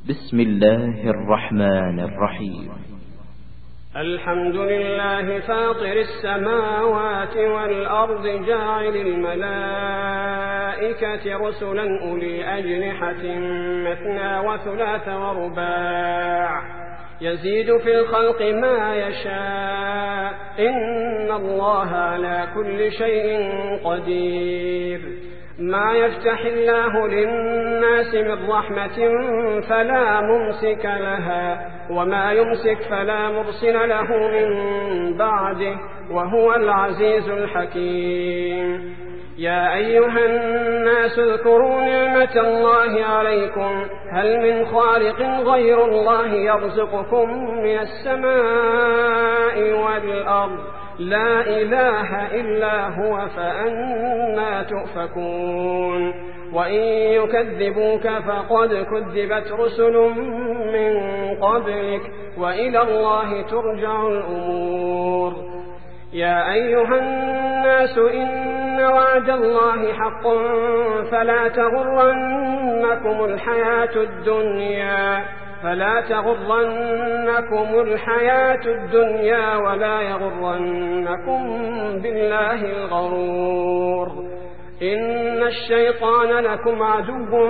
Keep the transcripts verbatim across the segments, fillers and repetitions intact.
بسم الله الرحمن الرحيم. الحمد لله فاطر السماوات والأرض جاعل الملائكة رسلا أولي أجنحة مثنى وثلاث ورباع يزيد في الخلق ما يشاء إن الله على كل شيء قدير. ما يفتح الله للناس من رحمة فلا ممسك لها وما يمسك فلا مرسل له من بعده وهو العزيز الحكيم. يا أيها الناس اذكروا نعمة الله عليكم هل من خالق غير الله يرزقكم من السماء والأرض لا إله إلا هو فأنى تؤفكون. وإن يكذبوك فقد كذبت رسل من قبلك وإلى الله ترجع الأمور. يا أيها الناس إن وعد الله حق فلا تغرنكم الحياة الدنيا فلا تغرنكم الحياة الدنيا ولا يغرنكم بالله الغرور. إن الشيطان لكم عدو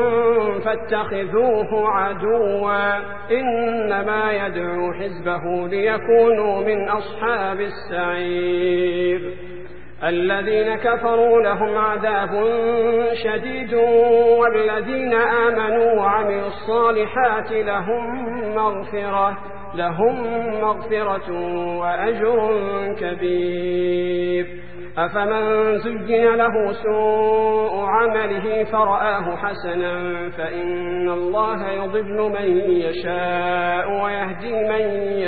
فاتخذوه عدوا إنما يدعو حزبه ليكونوا من أصحاب السعير. الذين كفروا لهم عذاب شديد والذين آمنوا وعملوا الصالحات لهم مغفرة لهم مغفرة وأجر كبير. أفمن زين له سوء عمله فرآه حسنا فإن الله يضل من يشاء ويهدي من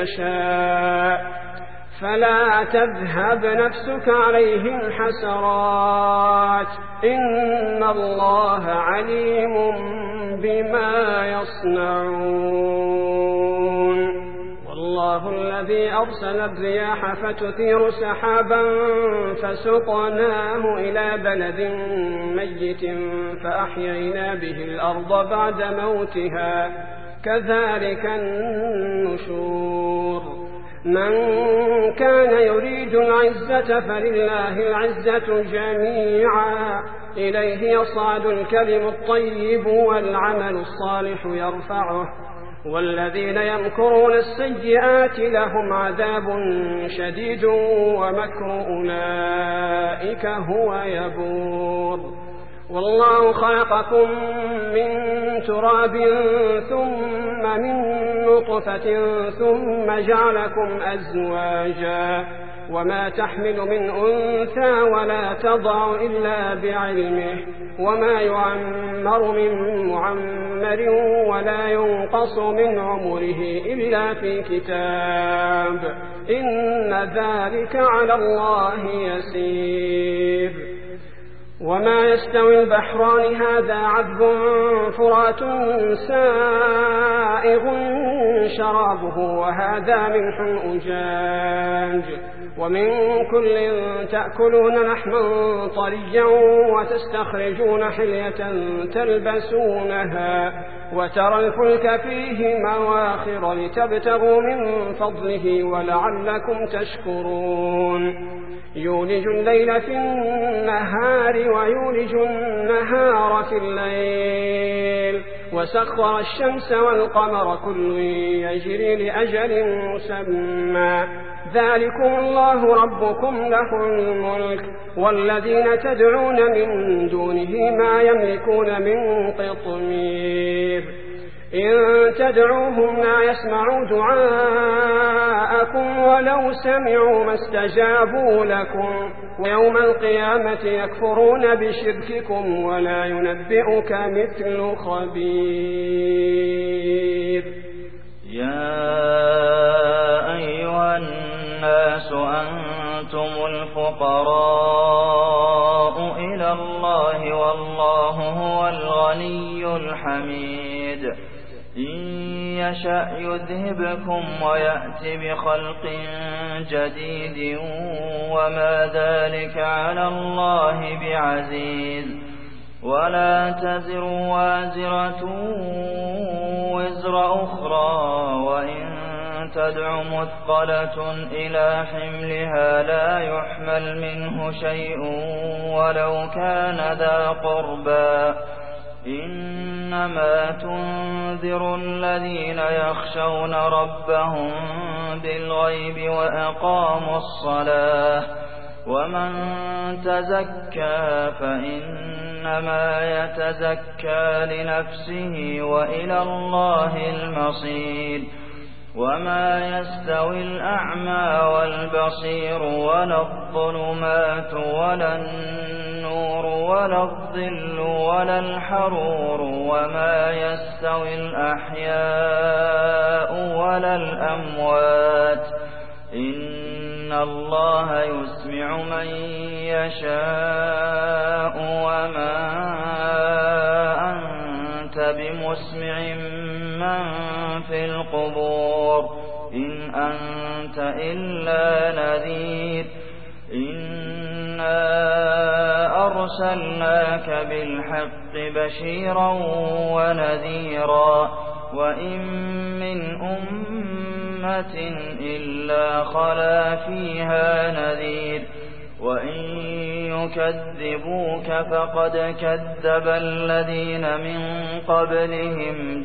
يشاء فلا تذهب نفسك عليهم حسرات إن الله عليم بما يصنعون. والله الذي أرسل الرياح فتثير سحابا فسقناه إلى بلد ميت فأحيينا به الأرض بعد موتها كذلك النشور. من كان يريد العزة فلله العزة جميعا إليه يصعد الكلم الطيب والعمل الصالح يرفعه والذين يمكرون السيئات لهم عذاب شديد ومكر أولئك هو يبور. والله خلقكم من تراب ثم من نطفة ثم جعلكم أزواجا وما تحمل من أنثى ولا تضع إلا بعلمه وما يعمر من معمر ولا ينقص من عمره إلا في كتاب إن ذلك على الله يسير. وما يستوي البحران هذا عذب فرات سائغ شرابه وهذا ملح أجاج ومن كل تأكلون لحما طريا وتستخرجون حلية تلبسونها وترى الفلك فيه مواخر لتبتغوا من فضله ولعلكم تشكرون. يولج الليل في النهار ويولج النهار في الليل وسخر الشمس والقمر كل يجري لأجل مسمى ذلكم الله ربكم له الملك والذين تدعون من دونه ما يملكون من قطمير. إن تدعوهم لا يسمعوا دعاءكم ولو سمعوا ما استجابوا لكم ويوم القيامة يكفرون بشرككم ولا ينبئك مثل خبير. يا أيها الناس أنتم الفقراء إلى الله والله هو الغني الحميد. إن يشأ يذهبكم ويأت بخلق جديد وما ذلك على الله بعزيز. ولا تزر وازرة وزر وزر أخرى وإن تدع مثقلة إلى حملها لا يحمل منه شيء ولو كان ذا قربى إنما تنذر الذين يخشون ربهم بالغيب وأقاموا الصلاة ومن تزكى فإنما يتزكى لنفسه وإلى الله المصير وما يستوي الأعمى والبصير ولا الظلمات ولا النور ولا الظل ولا الحرور وما يستوي الأحياء ولا الأموات إن الله يسمع من يشاء وما أنت بمسمع من في القبور إن أنت إلا نذير إنا أرسلناك بالحق بشيرا ونذيرا وإن من أمة إلا خلا فيها نذير وإن يكذبوك فقد كذب الذين من قبلهم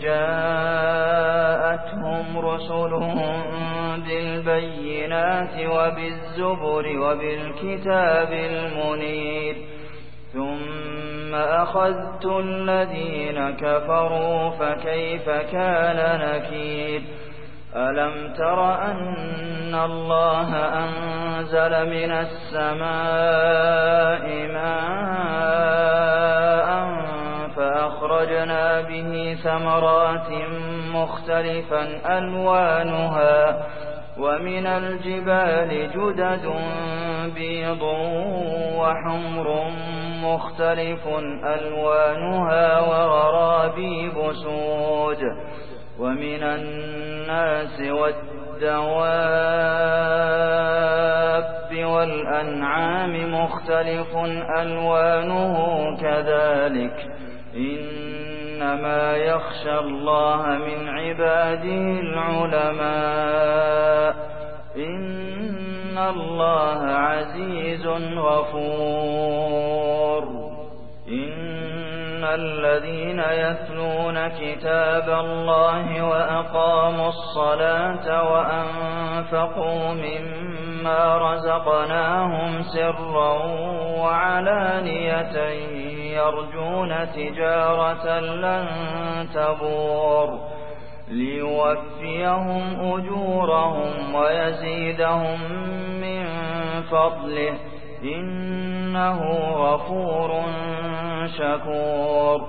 جاءتهم رسلهم بالبينات وبالزبر وبالكتاب المنير ثم أخذت الذين كفروا فكيف كان نكير ألم تر أن الله أنزل من السماء ماء فأخرجنا به ثمرات مختلفا ألوانها ومن الجبال جدد بيض وحمر مختلف ألوانها وغرابيب سود ومن الناس والدواب والأنعام مختلف ألوانه كذلك إنما يخشى الله من عباده العلماء إن الله عزيز غفور إن الذين يتلون كتاب الله وأقاموا الصلاة وأنفقوا مما رزقناهم سرا وعلانية يرجون تجارة لن تبور ليوفيهم أجورهم ويزيدهم من فضله إنه غفور شكور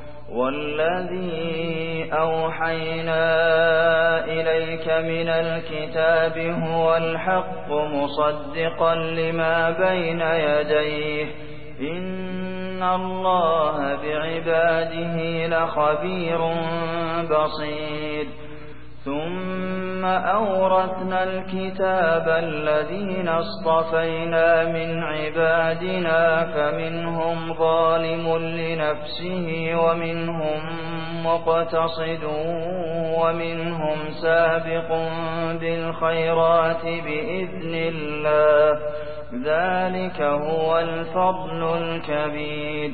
والذي أوحينا إليك من الكتاب هو الحق مصدقا لما بين يديه إن الله بعباده لخبير بصير ثم أورثنا الكتاب الذين اصطفينا من عبادنا فمنهم ظالم لنفسه ومنهم مقتصد ومنهم سابق بالخيرات بإذن الله ذلك هو الفضل الكبير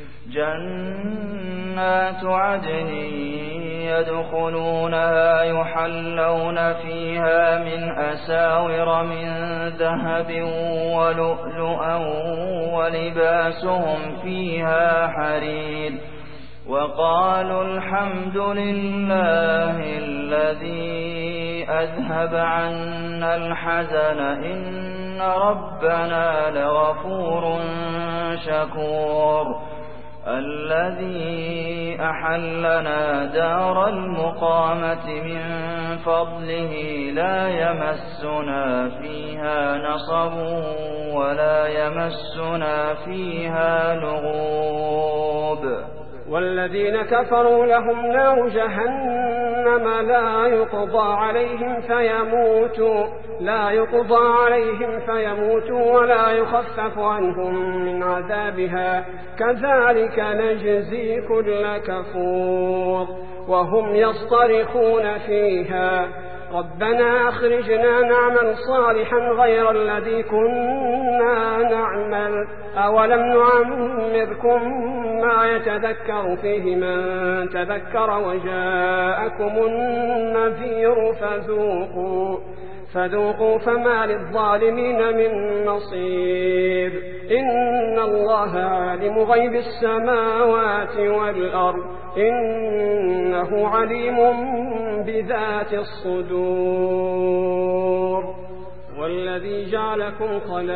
جنات عدن يدخلونها يحلون فيها من أساور من ذهب ولؤلؤا ولباسهم فيها حرير وقالوا الحمد لله الذي أذهب عنا الحزن إن ربنا لغفور شكور الذي أحلنا دار المقامة من فضله لا يمسنا فيها نصب ولا يمسنا فيها لغوب والذين كفروا لهم نار جهنم لا يقضى عليهم فيموتوا لا يقضى عليهم فيموتوا ولا يخفف عنهم من عذابها كذلك نجزي كل كفور وهم يصطرخون فيها ربنا أخرجنا نعمل صالحا غير الذي كنا نعمل أولم نعمركم ما يتذكر فيه من تذكر وجاءكم النذير فذوقوا فذوقوا فما للظالمين من نصير إن الله عالم غيب السماوات والأرض إنه عليم بذات الصدور والذي جعلكم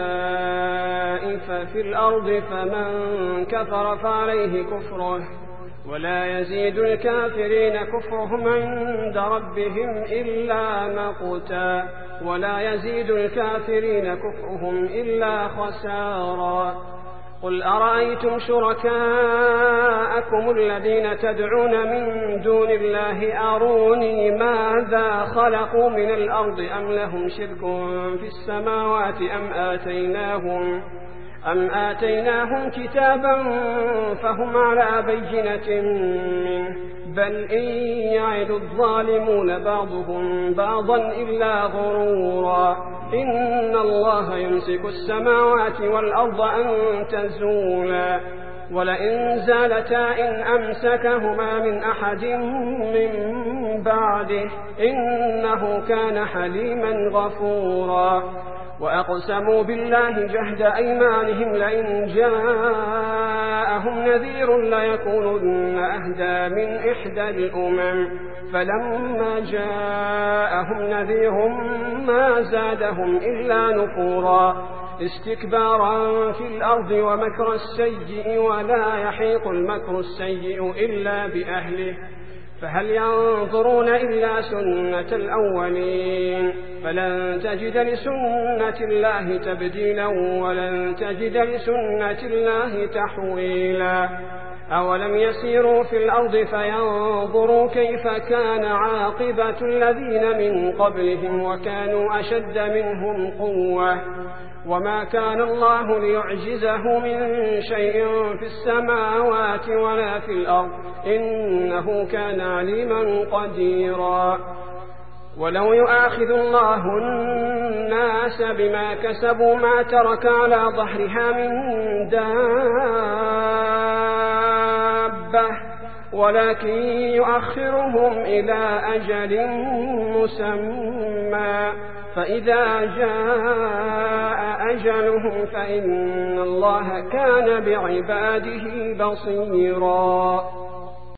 خلائف في الأرض فمن كفر فعليه كفره ولا يزيد الكافرين كفرهم عند ربهم إلا مقتا ولا يزيد الكافرين كفرهم إلا خسارا قل أرأيتم شركاءكم الذين تدعون من دون الله أروني ماذا خلقوا من الأرض أم لهم شرك في السماوات أم آتيناهم أم آتيناهم كتابا فهم على بينة منه بل إن يعد الظالمون بعضهم بعضا إلا غرورا إن الله يمسك السماوات والأرض أن تزولا ولئن زالتا إن أمسكهما من أحد من بعده إنه كان حليما غفورا وأقسموا بالله جهد أيمانهم لئن جاءهم نذير ليكونن أهدى من إحدى الأمم فلما جاءهم نذير ما زادهم إلا نفورا استكبارا في الأرض ومكر السيء ولا يحيق المكر السيء إلا بأهله فهل ينظرون إلا سنة الأولين فلن تجد لسنة الله تبديلا ولن تجد لسنة الله تحويلا أولم يسيروا في الأرض فينظروا كيف كان عاقبة الذين من قبلهم وكانوا أشد منهم قوة وما كان الله ليعجزه من شيء في السماوات ولا في الأرض إنه كان عليما قديرا ولو يؤاخذ الله الناس بما كسبوا ما ترك على ظهرها من دابة ولكن يؤخرهم إلى أجل مسمى فإذا جاء أجلهم فإن الله كان بعباده بصيرا.